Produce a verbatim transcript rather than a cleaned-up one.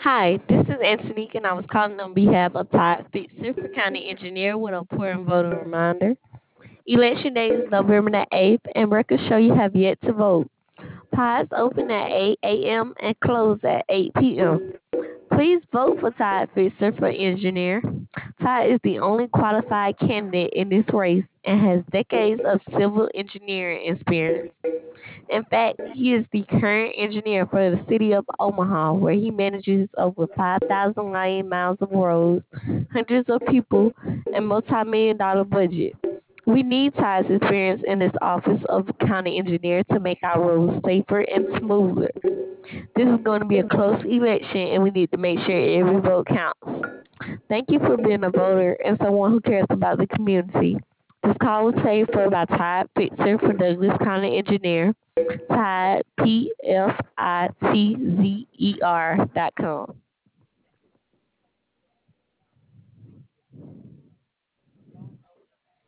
Hi, this is Antonique, and I was calling on behalf of Todd Fitzer for County Engineer with an important voter reminder. Election day is November the eighth, and records show you have yet to vote. Polls open at eight a m and close at eight p m Please vote for Todd Fitzer for engineer. Todd is the only qualified candidate in this race and has decades of civil engineering experience. In fact, he is the current engineer for the city of Omaha, where he manages over five thousand lane miles of roads, hundreds of people, and multi-million dollar budget. We need Todd's experience in this office of county engineer to make our roads safer and smoother. This is going to be a close election, and we need to make sure every vote counts. Thank you for being a voter and someone who cares about the community. This call was paid for by Todd Fitzer for Douglas County Engineer. Tide, P F I T Z E R dot com.